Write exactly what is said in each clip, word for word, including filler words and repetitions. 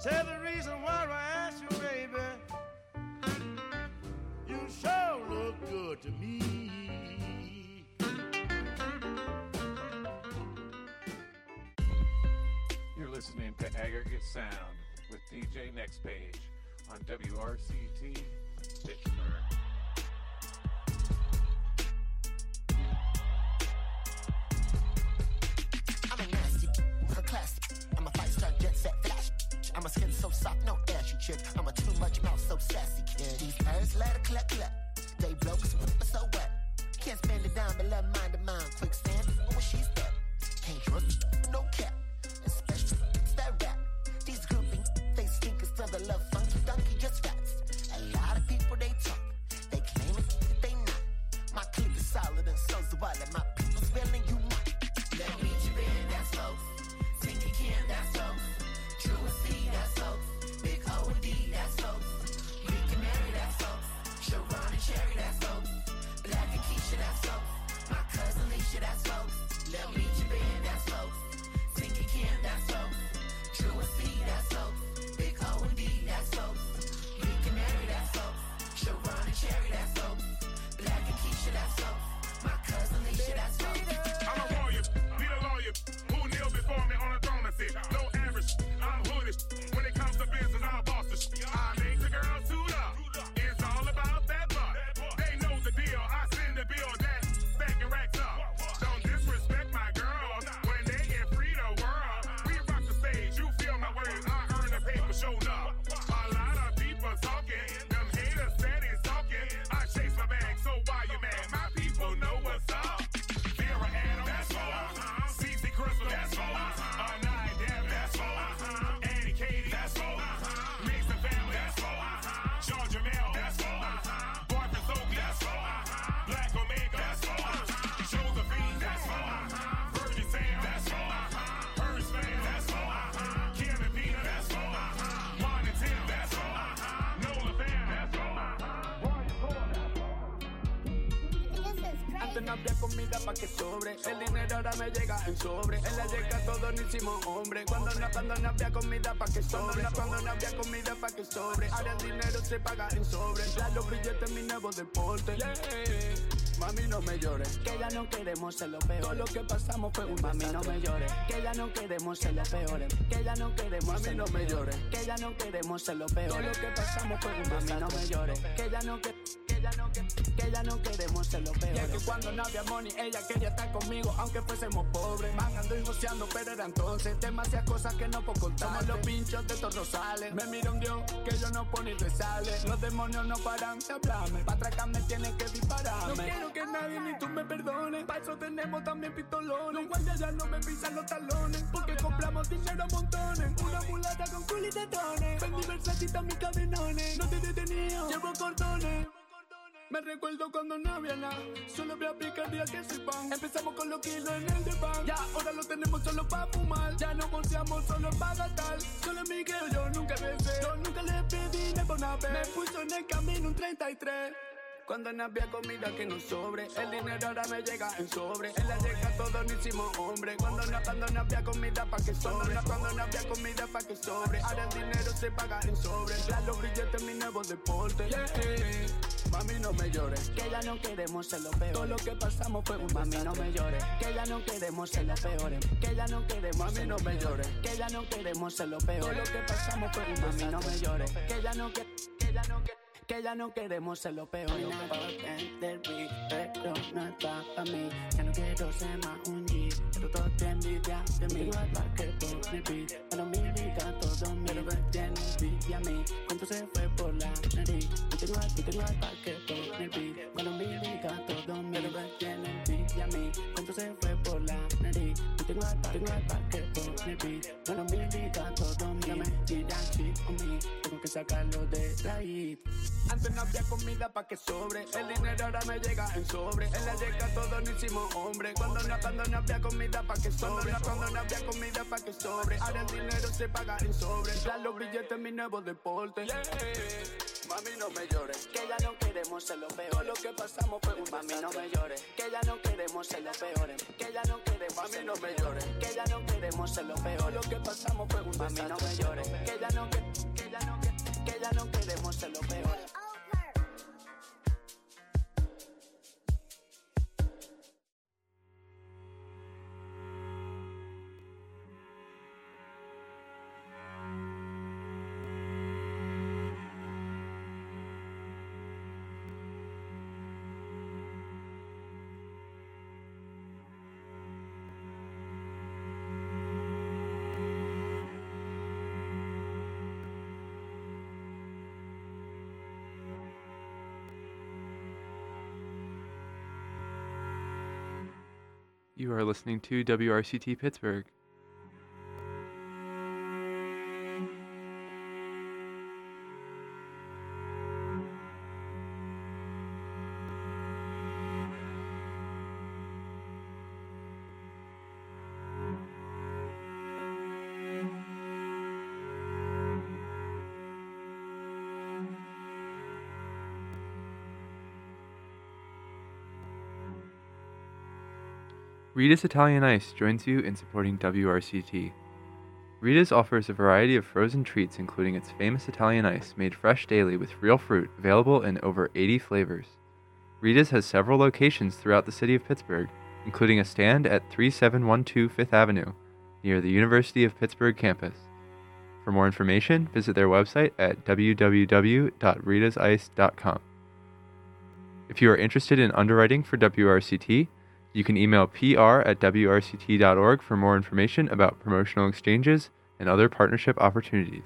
Say the reason why I asked you, baby, you sure look good to me. You're listening to Aggregate Sound with D J Next Page on W R C T Pittsburgh. I'm a nasty, a classic. I'm a five-star jet set flash. I'm a skin so soft, no ashy chick. I'm a too much mouth, so sassy kid. These birds let it collect, collect. They broke, so wet. Can't spend it down, but let mind to mind. Quicksand when she's dead. Can't trust, no cap. Especially that rap. These grouping, they stink instead of love funky donkey just rats. A lot of people they talk, they claim it, but they not. My clique is solid and so's the wallet. My people's feeling you not. Let me meet you in, that's folks. Tinky Kim, that's folks. True and C, that's folks. Big O and D, that's folks. Rick and Mary, that's folks. Sharon and Cherry, that's folks. Black and Keisha, that's folks. My cousin Leisha, that's folks. Let me meet you in, that's folks. Tinky Kim, that's folks. True and C, that's folks. Big O and D, that's folks. Rick and Mary, that's folks. Sharon and Cherry, that's folks. Black and Keisha, that's folks. My cousin Leisha, that's folks. I'm a warrior, be the lawyer. Who kneel before me on a throne and sit? No average, I'm hoodish. When it comes to business, I'm bossish. I make the girls suit up. It's all about that buck. They know the deal. I send the bill that stacking racks up. Don't disrespect my girls when they get free the world. We rock the stage, you feel my words. I earn the paper, showed up. A lot of people talking, them haters steady talking. I chase my bag, so why you mad? My people know what's up. Vera Adam, that's for uh-huh. Cece Crystal, that's for uh-huh. Anaya Devin, that's for uh-huh. Annie Katie, that's for uh-huh. Mason Family, that's for uh-huh. Georgia Mel, that's for uh-huh. Boyfriend Sophie, that's for uh-huh. Black Omega, that's for uh-huh. Josephine, that's for uh-huh. Virgin Sam, that's for uh-huh. Hers Fan, that's for uh-huh. Kim and Pina, that's for uh-huh. Juan and Tim, that's for uh-huh. Nola Fan, that's for uh-huh. Roy Ford, that's for Antes no había comida pa' que sobre. El dinero ahora me llega en sobre. En la yeca todos nos hicimos hombre. Cuando no, cuando no había comida pa' que sobre. Cuando no había comida pa' que sobre. Ahora el dinero se paga en sobre. Ya los billetes mi nuevo deporte. Yeah. Mami no me llores, que ya no queremos ser los peores. Todo lo que pasamos fue un Mami no me llores, que ya no queremos ser los peores. Que ya no queremos Mami no me llores, que ya no queremos ser los peores. Todo lo que pasamos fue un Mami no me llores, que ya no que que ya no que que ya no queremos ser los peores. Y es que cuando no había money ella quería estar conmigo aunque fuésemos pobres. Mangando y goceando pero era entonces demasiadas cosas que no puedo contar. Somos los pinchos de estos rosales. Me mira un Dios que yo no pone y resale. Los demonios no paran de hablarme. Pa' atracarme tienen que dispararme. No quiero que nadie ni tú me perdones. Pa' eso tenemos también pistolones. Los guardias ya no me pisan los talones. Porque compramos dinero a montones. Una mulata con culo y tetones. Vendí Versacita mis cadenones. No te he detenido, llevo cordones. Me recuerdo cuando no había nada, solo voy a picar día que soy pan. Empezamos con los kilos en el diván, ya ahora lo tenemos solo pa' fumar. Ya no bolseamos solo pa' gastar, solo mi que yo nunca besé. Yo nunca le pedí ni por una vez, me puso en el camino un treinta y tres. Cuando no había comida que nos sobre, el dinero ahora me llega en sobre. En la yeca todos nos hicimos hombre. Cuando no, cuando no había comida pa' que sobre. Cuando no, cuando no había comida pa' que sobre. Ahora el dinero se paga en sobre. Ya los billetes mi nuevo deporte. Yeah. Mami no me llores, que ya no queremos ser los peores. Todo lo que pasamos fue un Mami no me llores, que ya no queremos ser los peores. Que ya no queremos Mami no me llores, que ya no queremos ser los peores. Todo lo que pasamos fue un Mami no me llores, que ya no que que ya no que que ya no queremos ser los peores. No puedo entender, pero no está pa' mí. Ya no quiero ser más un G, pero todo te envidia de mí. Igual pa' que por mi beat, pero mi vida todo mío. Pero tiene envidia a mí, cuánto se fue por la nariz. Yo tengo a ti, tengo a pa' que por mi beat, cuando mi vida todo mío. Pero tiene envidia a mí, cuánto se fue por la nariz. Yo tengo a pa', tengo a pa' que por mi beat, cuando mi vida todo mío. Me tiran shit on mí, tengo que sacarlo de raíz. Antes no había comida pa' que sobre. El dinero ahora me llega en sobre. En la yeca todos nos hicimos hombre. Cuando no, cuando no había comida pa' que sobre. Cuando no había comida pa' que sobre. Ahora el dinero se paga en sobre. Ya los billetes mi nuevo deporte. Yeah. Mami no me llores, que ya no queremos ser los peores. Todo lo que pasamos fue un Mami no me llores, que ya no queremos ser los peores. Que ya no queremos Mami no me llores, que ya no queremos ser los peores. Todo lo que pasamos fue un Mami no me llores, que ya no queremos You are listening to W R C T Pittsburgh. Rita's Italian Ice joins you in supporting W R C T. Rita's offers a variety of frozen treats, including its famous Italian ice, made fresh daily with real fruit, available in over eighty flavors. Rita's has several locations throughout the city of Pittsburgh, including a stand at thirty-seven twelve Fifth Avenue, near the University of Pittsburgh campus. For more information, visit their website at w w w dot ritas ice dot com. If you are interested in underwriting for W R C T, you can email p r at w r c t dot org for more information about promotional exchanges and other partnership opportunities.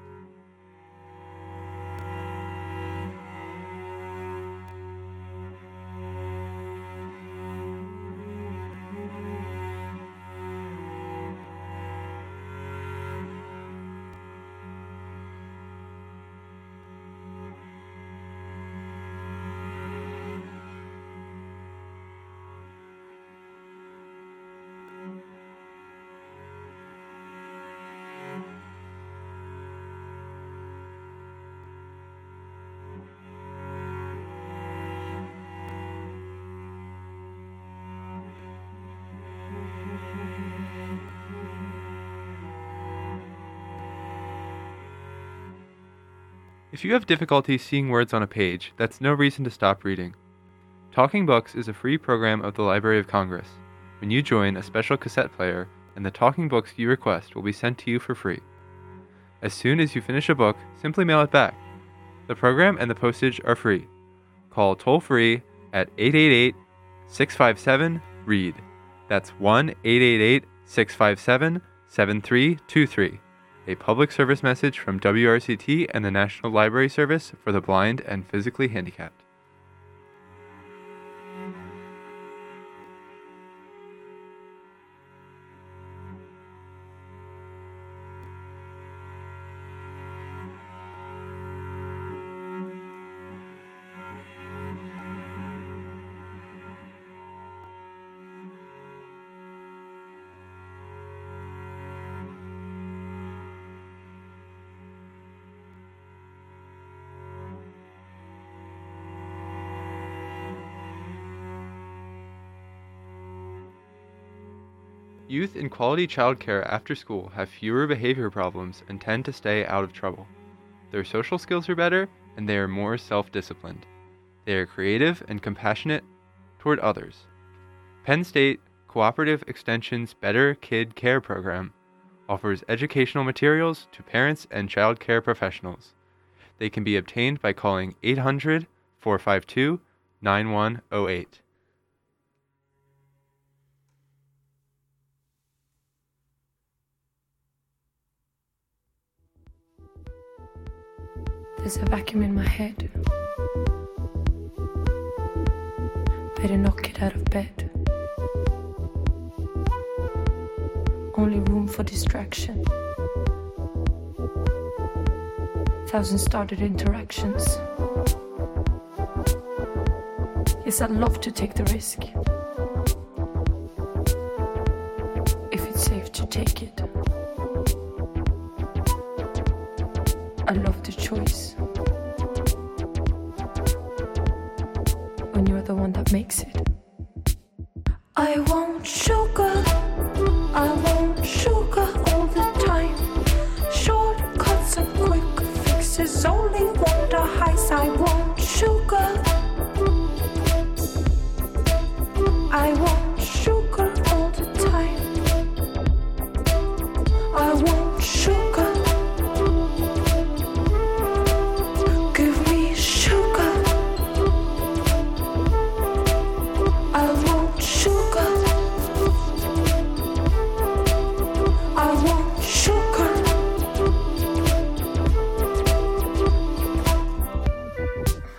If you have difficulty seeing words on a page, that's no reason to stop reading. Talking Books is a free program of the Library of Congress. When you join, a special cassette player and the talking books you request will be sent to you for free. As soon as you finish a book, simply mail it back. The program and the postage are free. Call toll-free at eight eight eight, six five seven, READ. That's one eight eight eight, six five seven, seven three two three. A public service message from W R C T and the National Library Service for the Blind and Physically Handicapped. Youth in quality childcare after school have fewer behavior problems and tend to stay out of trouble. Their social skills are better, and they are more self-disciplined. They are creative and compassionate toward others. Penn State Cooperative Extension's Better Kid Care program offers educational materials to parents and child care professionals. They can be obtained by calling eight hundred, four five two, nine one zero eight. There's a vacuum in my head. Better not get out of bed. Only room for distraction. Thousand started interactions. Yes, I'd love to take the risk. If it's safe to take it. I love the choice. When you're the one that makes it. I want sugar. I want sugar all the time. Shortcuts and quick fixes. Only wonder highs. I want sugar. I want sugar all the time. I want sugar.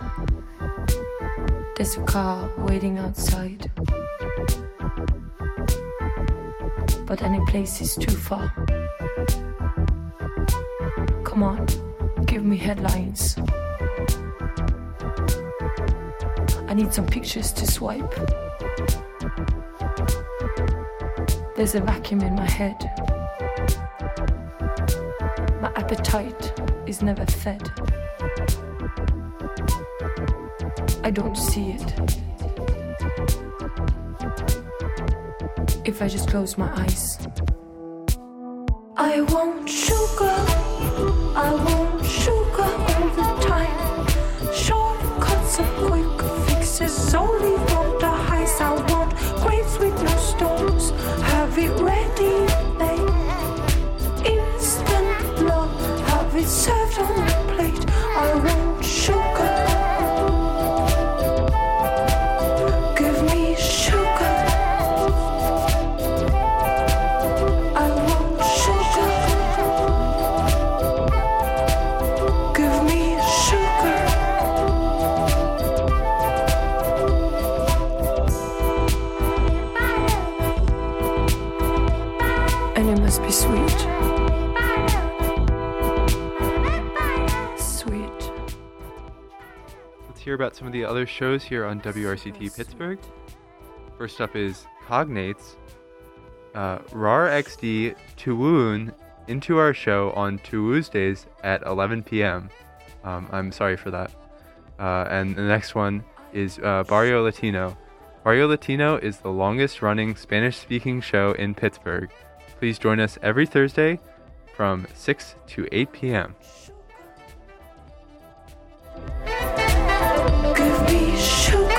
There's a car waiting outside. but any place is too far. Come on, give me headlines. I need some pictures to swipe. There's a vacuum in my head. My appetite is never fed. I don't see it. If I just close my eyes. I want sugar, I want sugar all the time. Shortcuts and quick fixes, only want the highs. I want grapes with no stones, have it ready, babe. Instant blood, have it served on the plate. I want sugar. Give me sugar. I want sugar. Give me sugar. And it must be sweet. Sweet. Let's hear about some of the other shows here on W R C T Pittsburgh. First up is Cognates. Uh, R A R X D Tuwoon into our show on Tuesdays at eleven p.m. Um, I'm sorry for that. Uh, and the next one is uh, Barrio Latino. Barrio Latino is the longest running Spanish-speaking show in Pittsburgh. Please join us every Thursday from six to eight p.m. Give me sugar.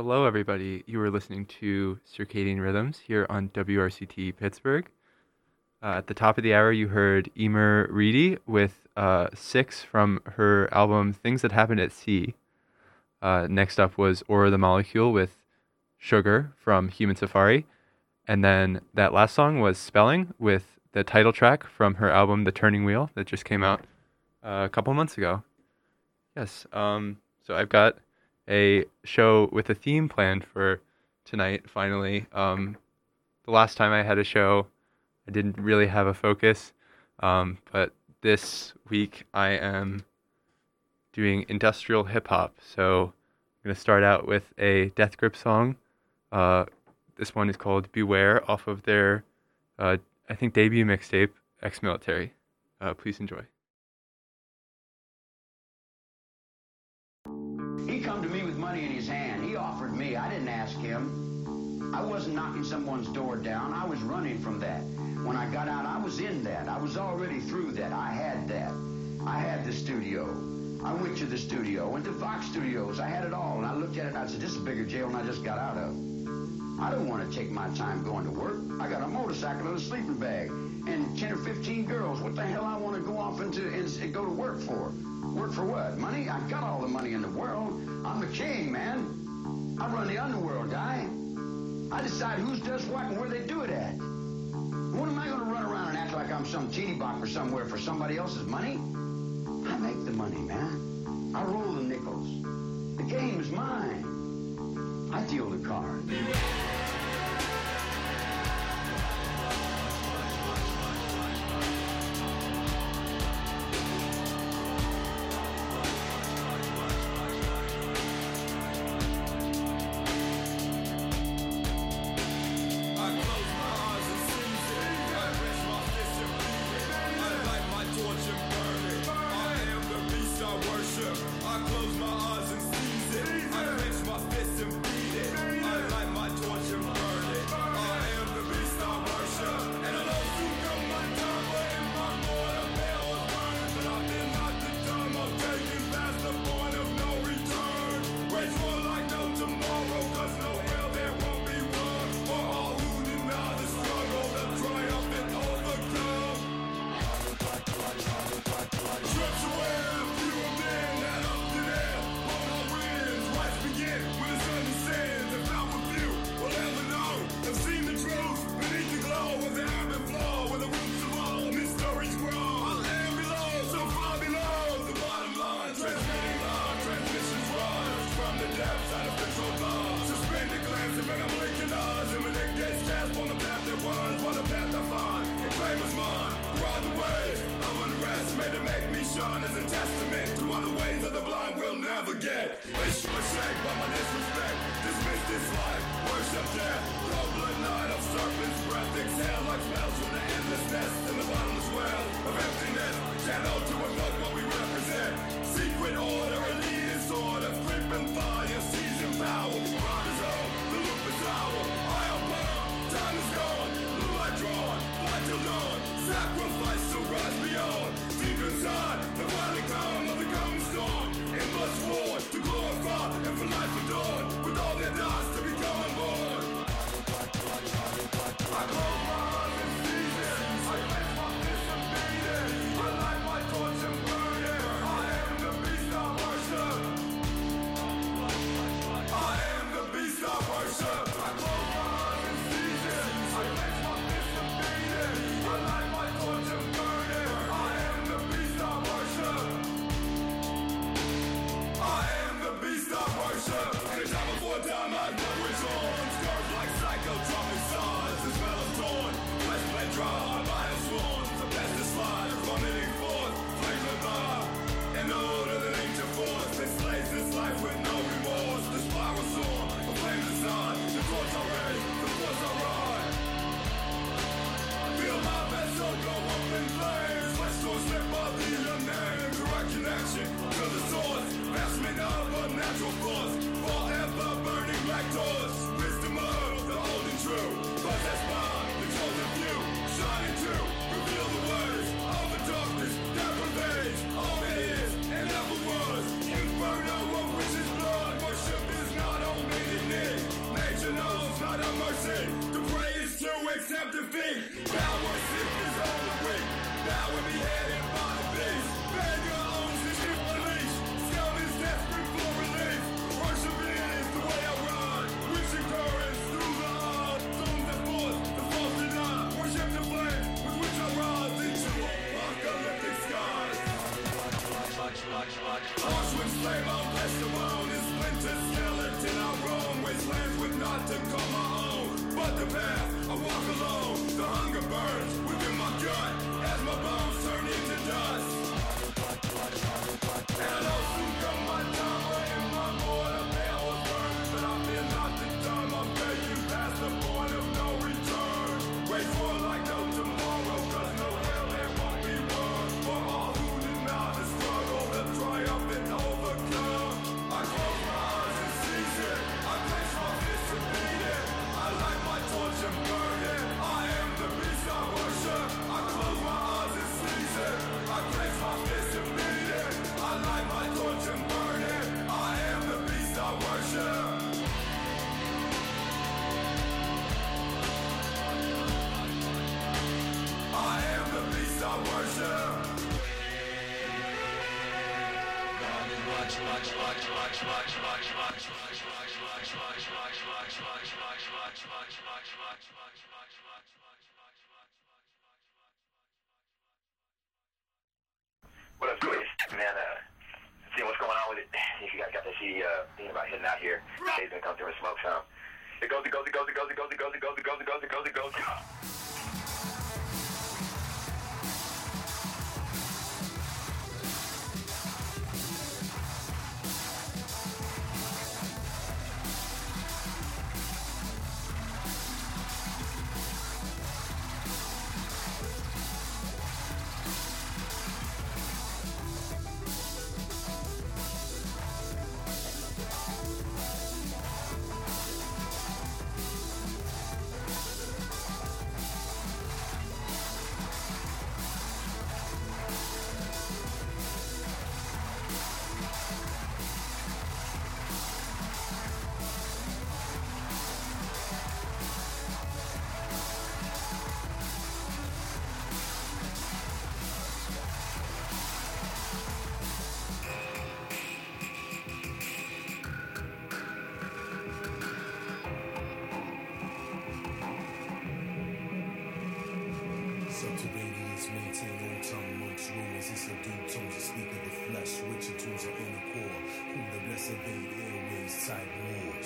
Hello, everybody. You are listening to Circadian Rhythms here on W R C T Pittsburgh. Uh, at the top of the hour, you heard Emer Reedy with uh, Six from her album Things That Happened at Sea. Uh, next up was Aura the Molecule with Sugar from Human Safari. And then that last song was Spelling with the title track from her album The Turning Wheel that just came out uh, a couple months ago. Yes, um, so I've got a show with a theme planned for tonight, finally. Um, the last time I had a show, I didn't really have a focus, um, but this week I am doing industrial hip-hop, so I'm going to start out with a Death Grip song. Uh, this one is called Beware, off of their, uh, I think, debut mixtape, Ex-Military. Uh, please enjoy. He come to me with money in his hand. He offered me. I didn't ask him. I wasn't knocking someone's door down. I was running from that. When I got out, I was in that. I was already through that. I had that. I had the studio. I went to the studio, went to Fox Studios. I had it all, and I looked at it, and I said, this is a bigger jail than I just got out of. I don't want to take my time going to work. I got a motorcycle and a sleeping bag and ten or fifteen girls. What the hell I want to go off into and go to work for? Work for what? Money? I got all the money in the world. I'm the king, man. I run the underworld, guy. I decide who does what and where they do it at. What am I going to run around and act like I'm some teeny bopper somewhere for somebody else's money? I make the money, man. I roll the nickels. The game is mine. I deal the cards. I close my eyes and seize it. I What up, boys? Man, uh, seeing what's going on with it. If you guys got that C D, uh, thinking about hitting out here, Jay's gonna come through and smoke some. It goes, it goes, it goes, it goes, it goes, it goes, it goes, it goes, it goes, it goes, it goes, it goes. Subterraneans maintain all time amongst ruins and subdued tones that speak of the flesh, which attunes our inner core, whom the blessed evade airways type wars.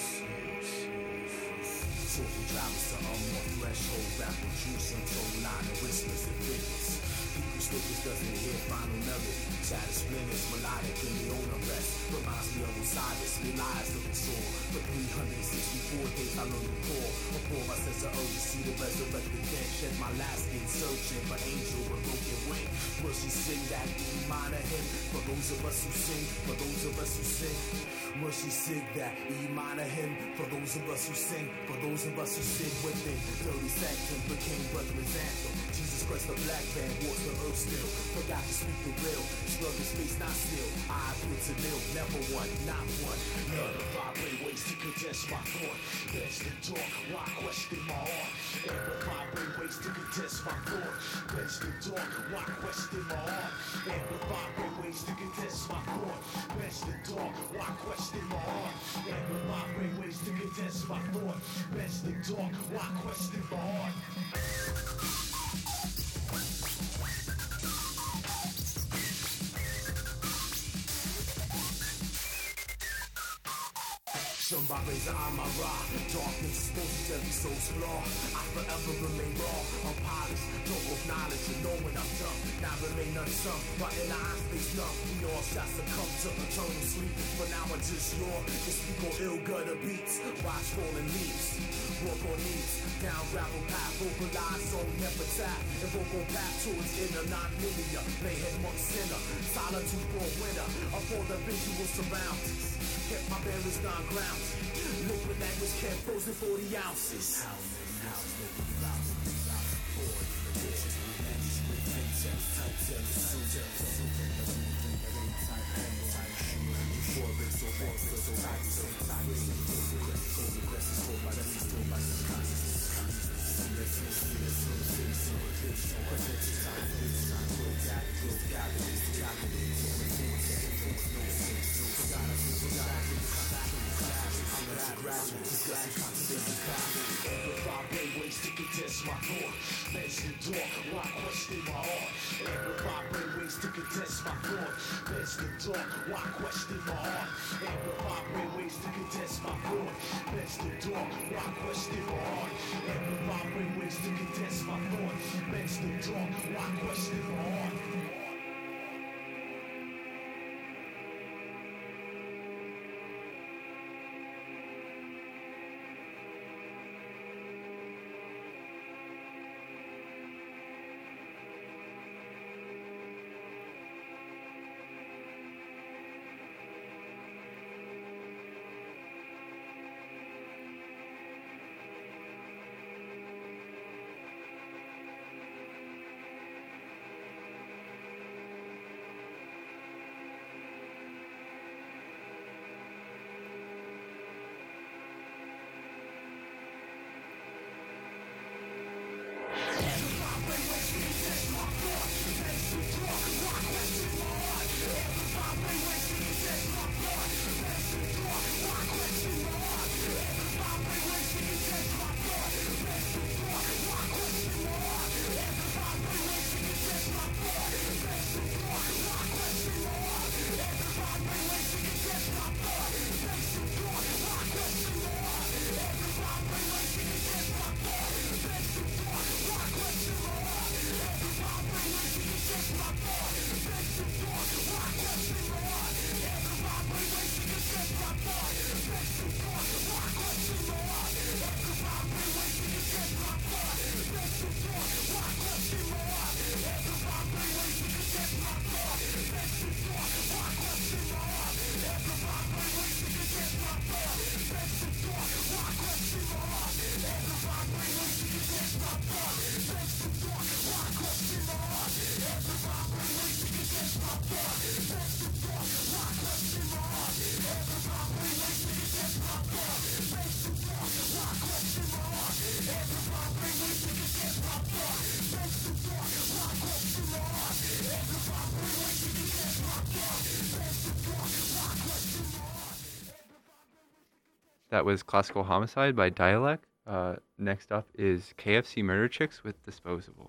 Talking travels to unmarked threshold, rapid juice, untold line of whispers and figures. People stickers doesn't hear final melody. Chatter splinters, melodic in the own unrest. Reminds me of Osiris, relies of the soul. For three hundred sixty-four days I learned to pour. Before my sense of urgency to resurrect again. Shed my last skin, searching for angel with broken wing. Will she sing that E-minor hymn? For those of us who sing, for those of us who sing. Will she sing that E-minor hymn? For those of us who sing, for those of us who sing within. Dirty sanctum became brother's anthem. Jesus Christ, the black man walks the earth still. Forgot to speak the real. Struggle space not still. I appeal to nil, never one, not one. None of vibrate ways to contest my thought. Best to talk, why question my heart? Every vibrate ways to contest my thought. Best to talk, why question my heart? Every vibrate ways to contest my thought. Best to talk, why question my heart? Every vibrate ways to contest my thought. Best to talk, why question my heart? Somebody's on my rock. Darkness exposes every soul's flaw. I forever remain raw, unpolished. Drunk of knowledge and knowing I'm dumb. Now remain unsung, but in the eye space numb. We all shall succumb to eternal sleep. But now I just roar to speak on ill gutter beats. Watch falling leaves, walk on knees. Down gravel path, vocalize on epitaph. And vocal path towards inner non-linear. Lay head monk sinner, solitude born winner. Upon the visual surroundings. Kept my barrels gone ground. Liquid language kept frozen forty ounces. How many houses will be found? Forty editions with matches with ten cents. Type ten Before they so bad, they so tight, so tight. So the rest is for my rest is for my consciousness. Let's see, let's see, let's see, let's see, let's see. Present this time, this time, go got it, go got it, go got it. No sense, no forgot it, forgot it. I'm a graduate, discussing confidence. Every vibrate ways to contest my thought. Mention talk, why question my heart? Every vibrate ways to contest my thought. Mention talk, why question my heart? Every vibrate ways to contest my thought. Mention talk, why question my heart? Every vibrate ways to contest my thought. Mention talk, why question my heart? That was Classical Homicide by Dialect. Uh, next up is K F C Murder Chicks with Disposable.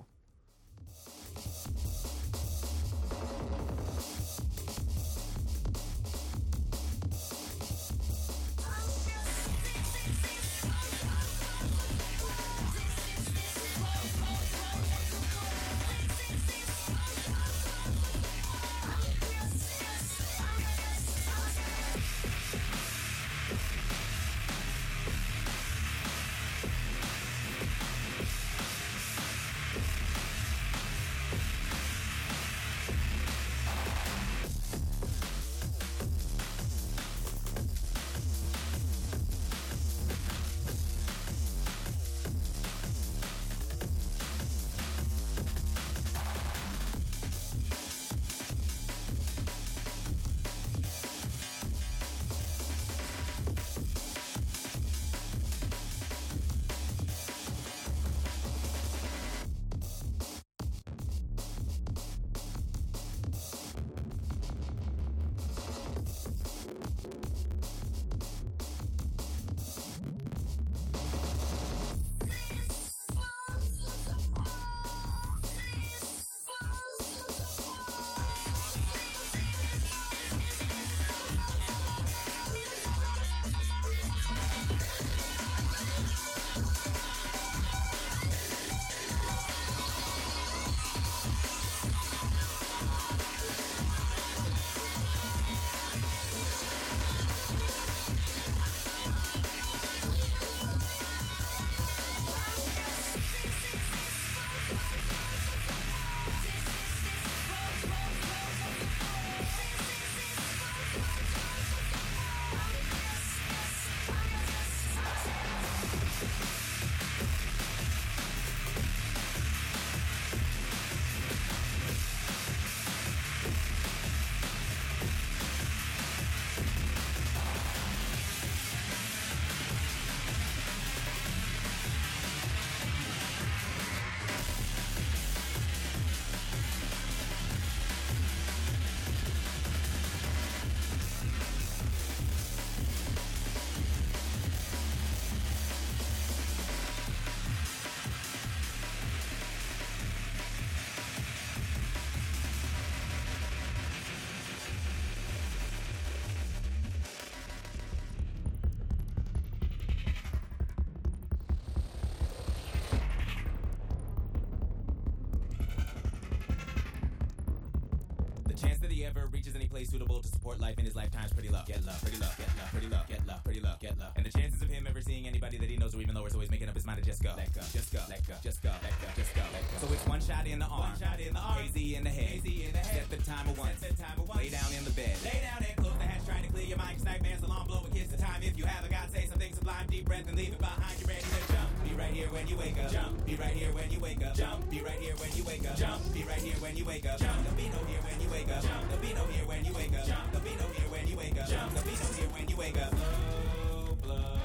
Chance that he ever reaches any place suitable to support life in his lifetime's pretty low. Get low, pretty low, get low, pretty low, get low, pretty low, get low. And the chances of him ever seeing anybody that he knows or even lower is always making up his mind to just go. Let go, just go, let go, just go, let go, just go, let go. So it's one shot in the arm, one shot in the arm, hazy in the head, hazy in the head. Set the timer once, set the timer once. Lay down in the bed, lay down and close the hatch, trying to clear your mind. 'Cause nightmares, alarm, blow a kiss the time. If you have a God, say something sublime, deep breath and leave it behind. You ready to jump? Be right here when you wake up. Jump. Be right here when you wake up. Jump. Be right here when you wake up. Jump. Be right here when you wake up. Jump. There'll be no here when you wake up. Jump. There'll be no here when you wake up. Jump. There'll be no here when you wake up. Jump. There'll be no here when you wake up. Blow, blow.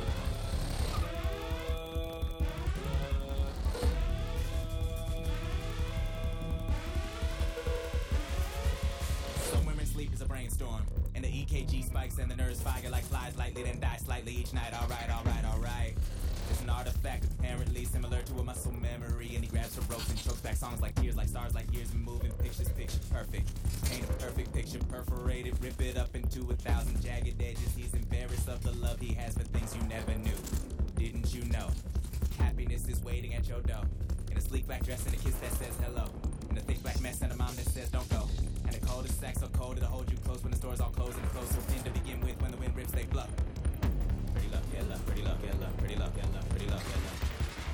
Some women's sleep is a brainstorm, and the E K G spikes and the nerves fire like flies lightly, then die slightly each night. All right, all right, all right. It's an artifact apparently similar to a muscle memory, and he grabs her ropes and chokes back songs like tears, like stars, like years, and moving pictures, picture perfect. Paint a perfect picture, perforated, rip it up into a thousand jagged edges. He's embarrassed of the love he has for things you never knew. Didn't you know? Happiness is waiting at your door, in a sleek black dress and a kiss that says hello, in a thick black mess and a mom that says don't go, and a cul-de-sac so cold it'll hold you close when the store's all closed, and the clothes so thin to begin with. When the wind rips they blow. Pretty love, get love, pretty love, get love, pretty love, get love, pretty love, get love.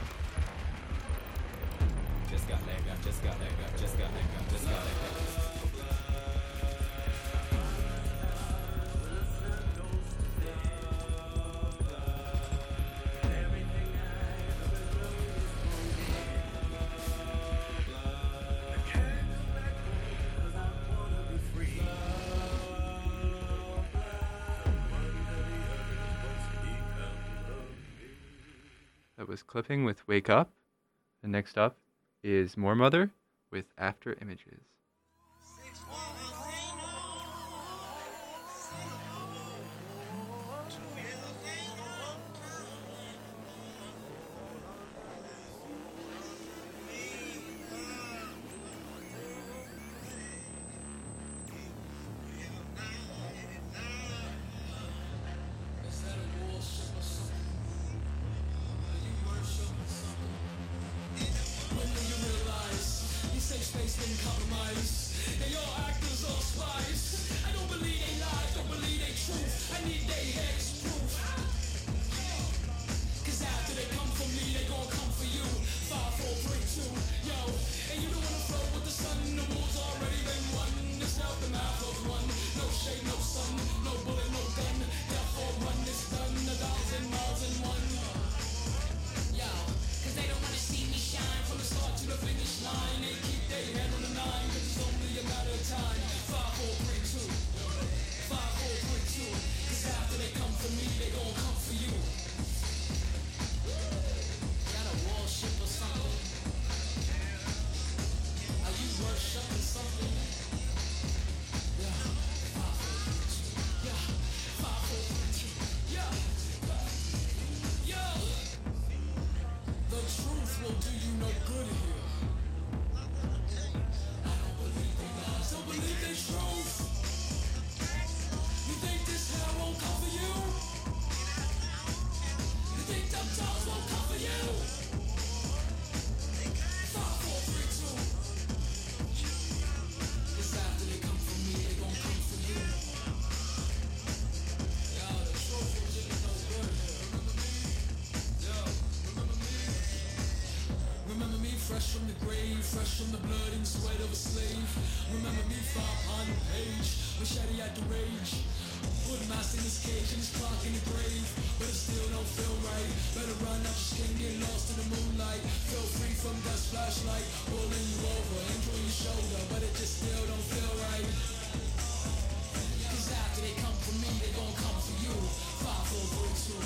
Just got leg up, just got leg up, just got leg up, just got leg up. That was Clipping with Wake Up. And next up is More Mother with After Images. Together waste and compromise. And your actors are spies. I don't believe they lie, don't believe they truth. I need they heads proof. Cause after they come for me, they gon' come for you. Five, four, three, two, yo. And you don't wanna flow with the sun. The moon's already been won. It's now the mouth of one. No shade, no sun, no bullet, no gun. Therefore run, it's done. A thousand miles in one. Yo, cause they don't wanna see me shine. From the start to the finish line. They keep their head on the line. Cause it's only a matter of time. Five, four, three, two. Five, four, three, two. Cause after they come for me, they gon' come for you. Got a warship or something? Are you worshiping something? Yeah. Five, four, three, two. Yeah. Five, four, three, two. Yeah. Yo. The truth will do you no good here. I don't believe they lies, don't believe they truth. You think this hell won't cover you? You think them dogs won't cover you? Five, four, three, two. It's after they come for me, they gon' come for you. Yo, the truth will do you no good here. Yo, remember me? Remember me fresh from the grave, fresh from the blood and sweat of a slave. Remember me five on the page, with Shady at the rage. Put mask in his cage and his clock in the grave, but it still don't feel right. Better run up your skin, get lost in the moonlight. Feel free from dust flashlight, rolling you over, enjoy your shoulder, but it just still don't feel right. Cause after they come for me, they gon' come for you. Five, four, three, two.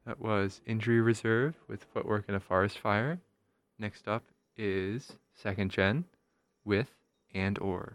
That was Injury Reserve with Footwork in a Forest Fire. Next up is Second Gen with And Or.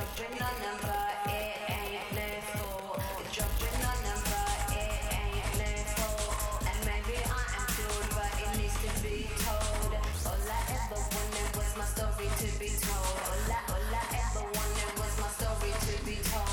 dropping a number, it ain't lethal. It's dropping a number, it ain't lethal. And maybe I am cured, but it needs to be told. All I ever wanted was my story to be told. All I, all I ever wanted was my story to be told.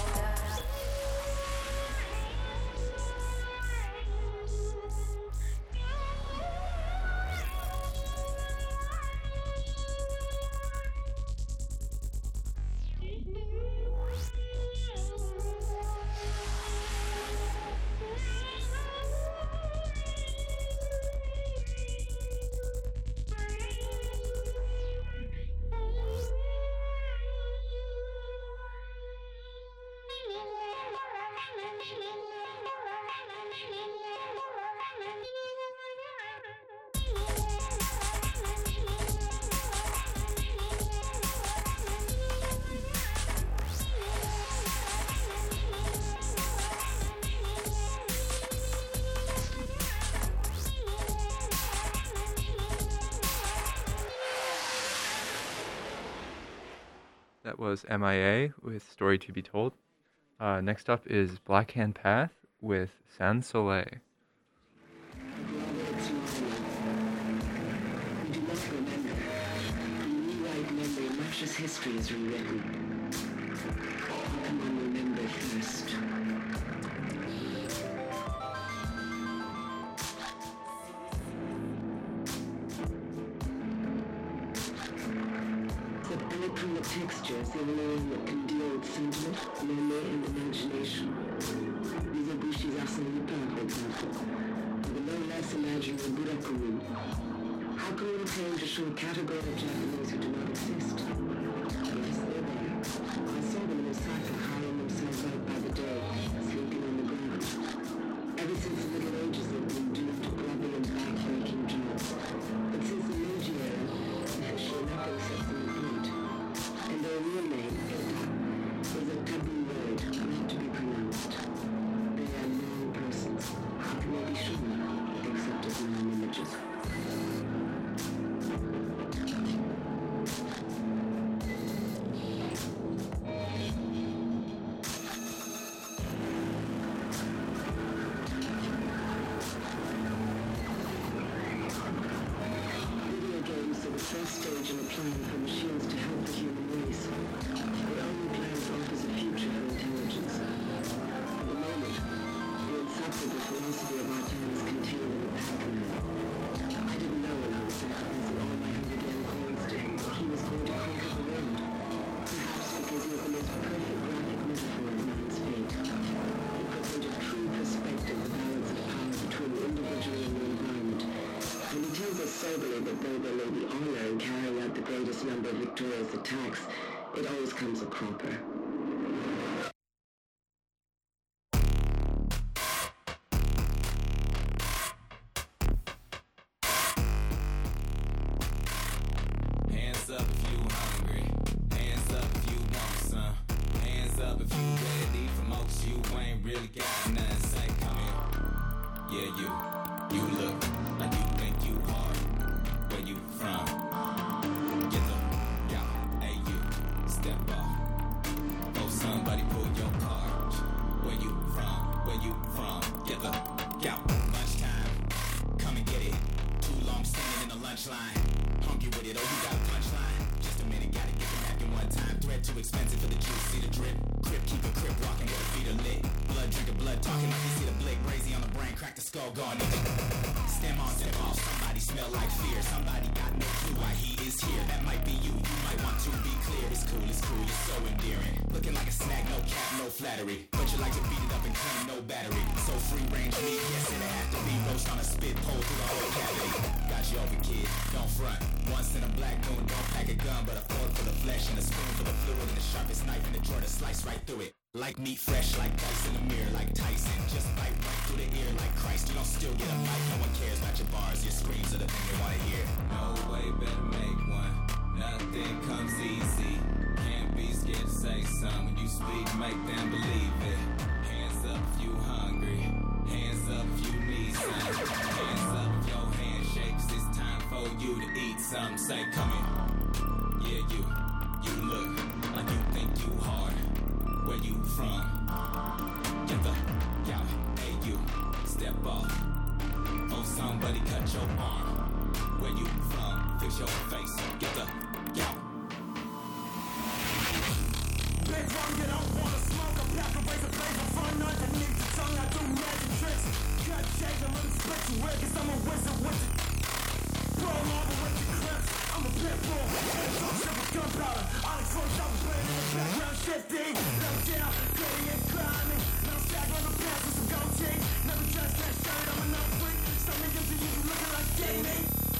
That was M I A with Story to be Told. Uh, next up is Black Hand Path with Sans Soleil. We do not remember. We rewrite memory much as history is rewritten. How can one remember first? The textures, even what can deal with sentiment, memory, and imagination. These are Bushi's Arsène Lupin, for example, or the no less imaginary Burakumu. How can one claim to show a category of Japanese who do not exist? Yes, they're there. I saw them in Osaka hiring themselves out by the day, sleeping on the ground. Ever since the Middle Ages, they've been doomed to grubbing and back-breaking jobs. But since the Meiji era, actually nothing sets them apart. And their real name, Eda, is a taboo word, not to be pronounced. They are known persons. How can they be shown, except as known images? Video games are the first stage in applying for machines to help the human race. They only plan for opposite future for intelligence. At the moment, the insufferable philosophy of our time is contained in the Pac-Man. I didn't know when I was sacrificing all my hundred yen coins to him that he was going to conquer the world. Perhaps because he was the most perfect graphic metaphor of man's fate. He puts into true perspective the balance of power between the individual and the environment. And he tells us soberly that though there may be honor in carrying out the greatest number of victorious attacks, it always comes a cropper. Hands up if you hungry. Hands up if you want some. Hands up if you ready for more, 'cause you ain't really got nothing. Say, come here. Yeah, you. You look like you think you hard. Where you from? Get the, yeah, hey you. Step off. Oh, somebody pull your card. Where you from? Where you from? Get the, yeah. Lunchtime. Come and get it. Too long standing in the lunch line. Hungry with it, oh you got a punchline. Just a minute, gotta get the napkin one time. Thread too expensive for the juice, see the drip. Crip, keep a crip walking with the feet are lit. Blood drinker, blood talking like you see the blick. Brazy on the brain, crack the skull gone. Stem on, step off, somebody smell like fear. Somebody got no clue why he is here. That might be you, you might want to be clear. It's cool, it's cool, you're so endearing. Looking like a snack, no cap, no flattery. But you like to beat it up and claim no battery. So free range meat, yes it have to be. Roast on a spit pole through the whole cavity. Got you over kid, don't front. Once in a black moon, don't pack a gun, but a fork for the flesh and a spoon for the fluid and the sharpest knife in the drawer to slice right through it. Like meat fresh, like dice in the mirror, like Tyson. Just bite right through the ear like Christ. You don't still get a mic, no one cares about your bars. Your screams are the thing they wanna hear. No way, better make one. Nothing comes easy. Can't be scared to say something. When you speak, make them believe it. Hands up if you hungry. Hands up if you need something. Hands up if your hand shakes. It's time for you to eat something. Say, come here. Yeah, you. You look like you think you hard. Where you from? Get the out, hey you, step off. Oh, somebody cut your arm. Where you from? Fix your face. Get the out. Big rum, you don't wanna smoke. A pack of razor blades for fun underneath the tongue. I do magic tricks. Cut shades and let me split you with. Cause I'm a wizard with the bro marble with the clips. I'm a pit bull. Don't ship with gunpowder. Onyx force out playing in the background. Shifting. Low down. Gritty and climbing. No stack on the pants with some gold chains. Never dressed that shirt. I'm a no freak. Stomach into you. You looking like Jamie.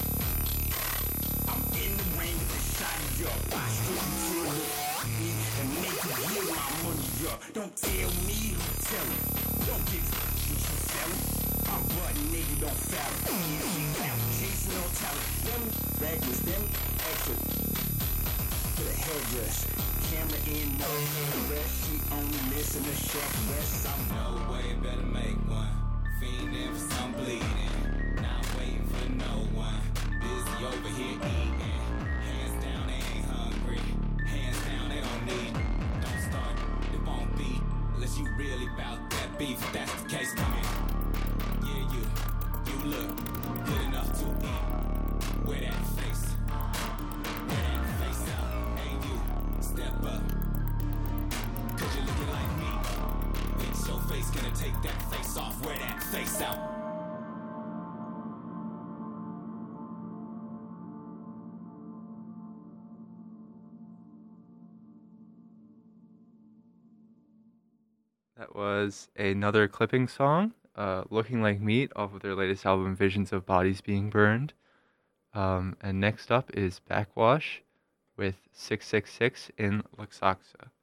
I'm in the rain with the shot of your body. Straight to the and make you hear my money up. Don't tell me who tell it. Don't get what you selling. I'm butt nigga, don't foul it. Easy down, chasing no talent. Them baggers, them extra. To the headdress, camera in, no rest. She only listen to Chef West. I'm no way, better make one. Fiending for some bleeding. Not waiting for no one. Busy over here eating. Hands down, they ain't hungry. Hands down, they don't need. Don't start, it won't be. Unless you really bout that beef. If that's the case, come in. Yeah, you, you look good enough to eat. Wear that face. Wear that face out. Hey, you, step up. Cause you're looking like me. Fix your face, gonna take that face off. Wear that face out. That was another clipping song, uh, Looking Like Meat, off of their latest album, Visions of Bodies Being Burned. Um, and next up is Backwash with six six six in Luxaxa.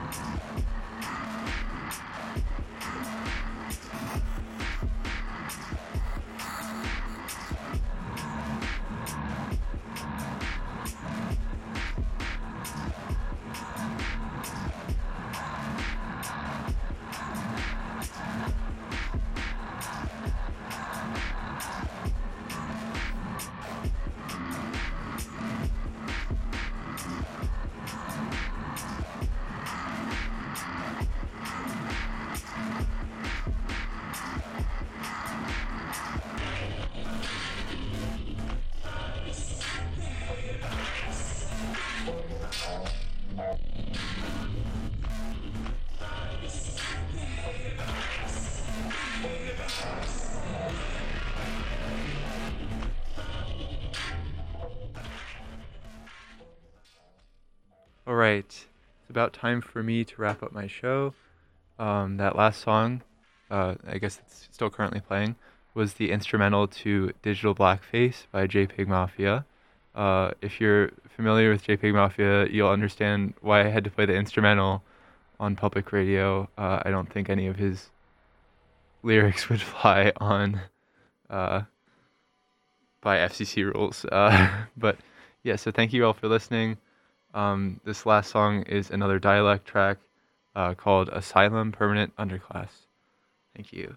All right, it's about time for me to wrap up my show. Um, that last song, uh, I guess it's still currently playing, was the instrumental to Digital Blackface by JPEG Mafia. Uh, if you're familiar with JPEG Mafia, you'll understand why I had to play the instrumental on public radio. Uh, I don't think any of his lyrics would fly on uh, by F C C rules. Uh, but yeah, so thank you all for listening. Um, this last song is another dialect track uh, called Asylum Permanent Underclass. Thank you.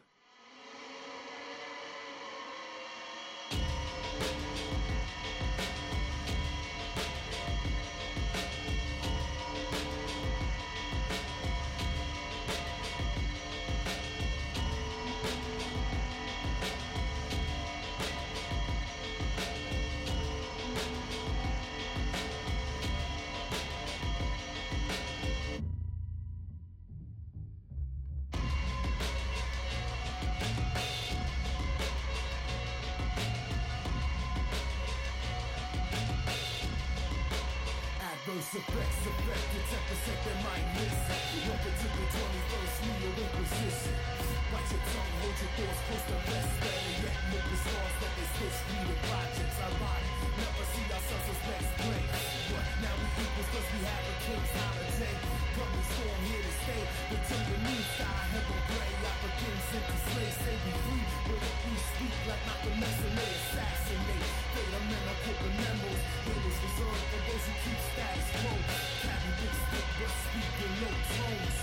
Adverse effects affect the ten percent that might listen. Welcome to the twenty-first Neo Inquisition. Bite your tongue, hold your thoughts close to rest. Better yet, look the stars that they switch reading projects. Ironic, never see ourselves as next place. But now we equals cause we have a king's holiday. Coming storm here to stay. The timber new sky, heaven gray. Africans into slaves, say we free. But if we speak like Malcolm X and they assassinate. Fate of men are corporate memos. Haters reserved for those who keep status quo. Carry big stick but speak in low tones.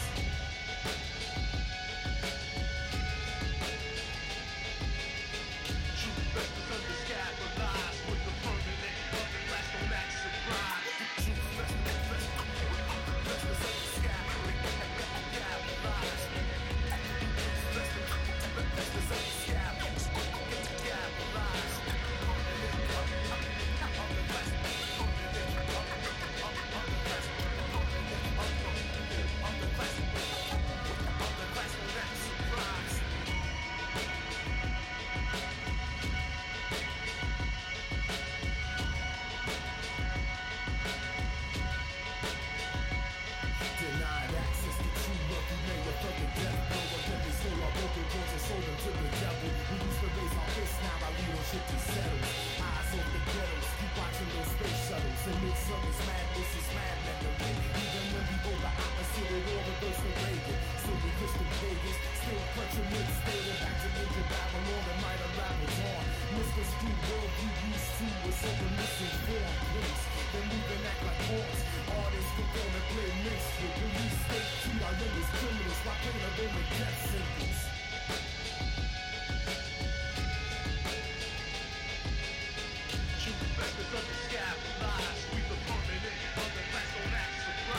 True vectors under sky relies with the permanent underclass don't act surprised. True vectors under sky relies. Vectors under sky relies. Denied access to true love, we may have felt the death blow. Again, they stole our vocal cords and sold them to the devil. We used to raise our fists, now our leadership is settled. Eyes over the ghettos, keep watching those space shuttles. And midsummer's madness is mad memory. Even when we vote the opposite, it all reverse the Reagan. Still we Christian Vegas, still clutching mid-state. Back to Ninja Babylon, the might unravels on. Mister Stu world you used to was so the misinformed place. Then moving act like horns. Artists perform and play minstrel. Police state treat our youngest criminals while playing a role in death sentence. True vectors of the sky relies. We the permanent underclass don't act surprised.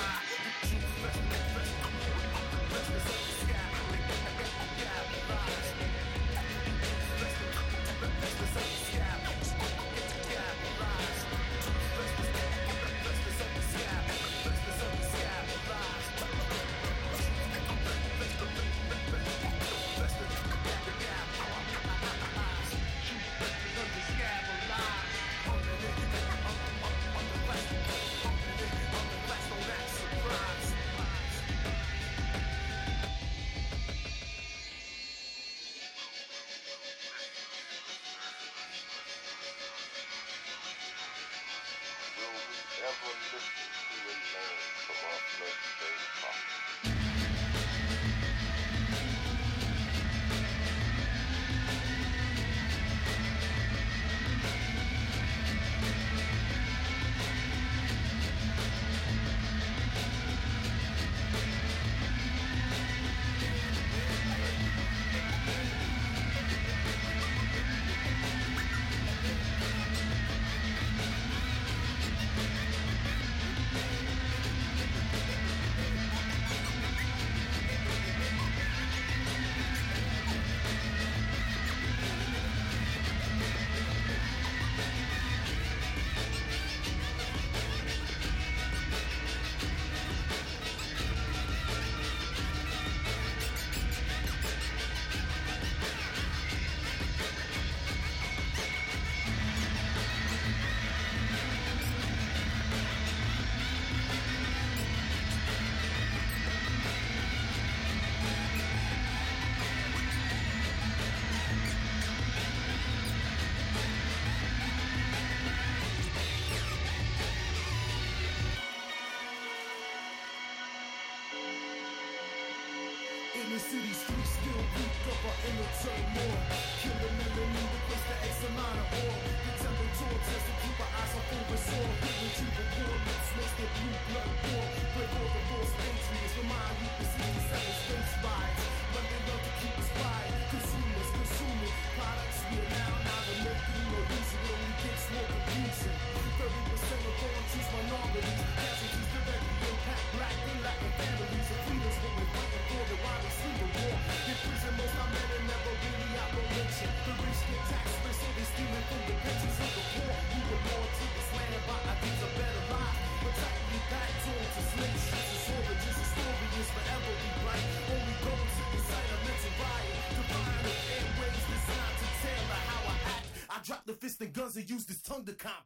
In the city streets still beat up our inner turmoil. Kill the melanin, replace the X amount of oil. The temperature test to keep our eyes on over soil. Hidden to the war, let's makes the blue blood war. Break all the lost patriots, remind you the sixty-seven states rides. But they love to keep us quiet. Consumers, consuming products we allow now to make you no use. It only gets more confusing. thirty percent of born choose minorities. Casualties directly impact black and Latin families. And freedoms when we're fighting for the while we see the war. In prison, most our men are never really out religion. The rich get taxed, but so they stealing from the pensions of the poor. We were born to this land about ideas of better life. But tightly backed on to slave ships and origins. The story is forever rewrite. Only go to the site of mental riot. To find the airways designed to tailor how I act. I drop the fist and guns and use this tongue to comp.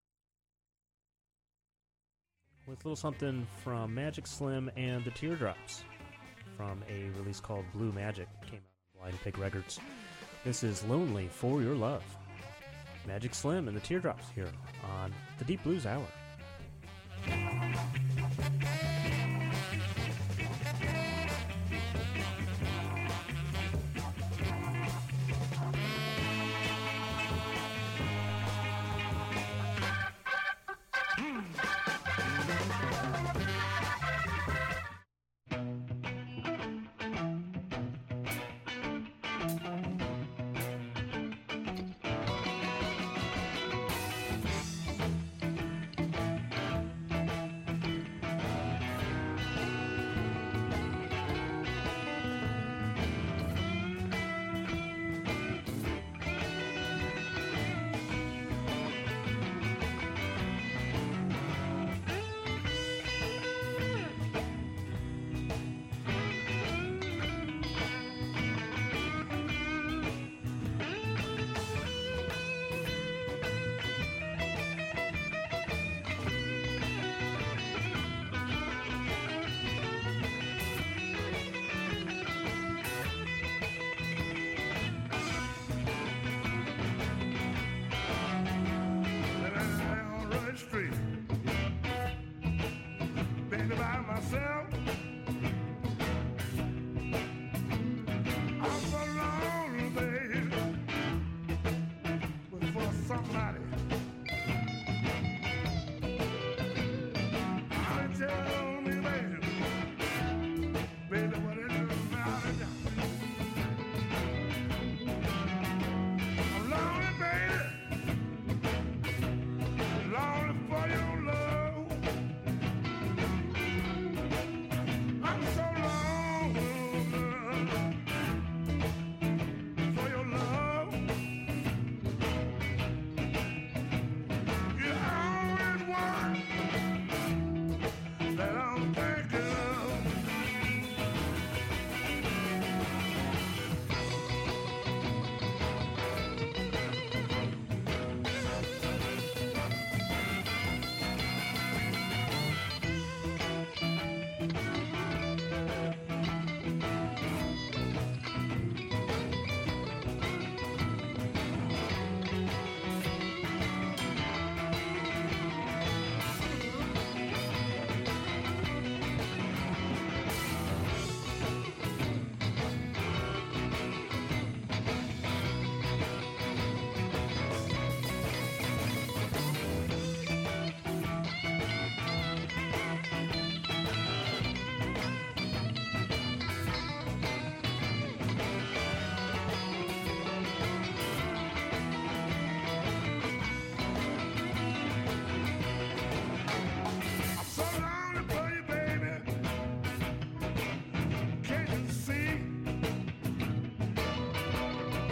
With a little something from Magic Slim and the Teardrops from a release called Blue Magic. Came out on Blind Pig Records. This is Lonely for Your Love. Magic Slim and the Teardrops here on the Deep Blues Hour. Been by myself.